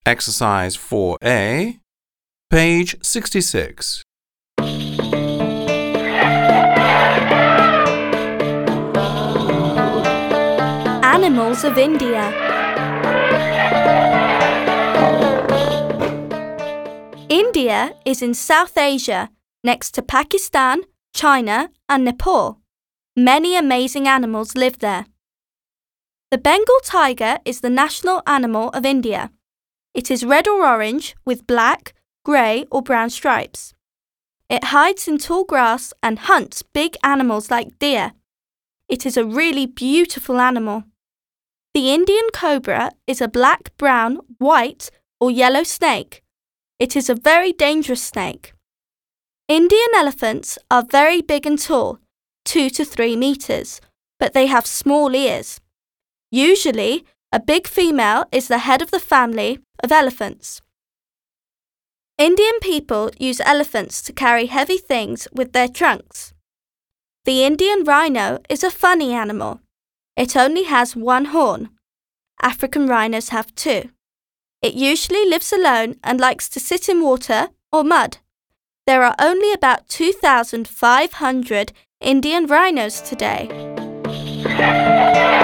Exercise 4A, page 66. Animals of India. India is in South Asia, next to Pakistan, China, and Nepal. Many amazing animals live there. The Bengal tiger is the national animal of India. It is red or orange with black, grey or brown stripes. It hides in tall grass and hunts big animals like deer. It is a really beautiful animal. The Indian cobra is a black, brown, white or yellow snake. It is a very dangerous snake. Indian elephants are very big and tall, 2 to 3 meters, but they have small ears. Usually, a big female is the head of the family of elephants. Indian people use elephants to carry heavy things with their trunks. The Indian rhino is a funny animal. It only has 1 horn. African rhinos have 2. It usually lives alone and likes to sit in water or mud. There are only about 2,500 Indian rhinos today.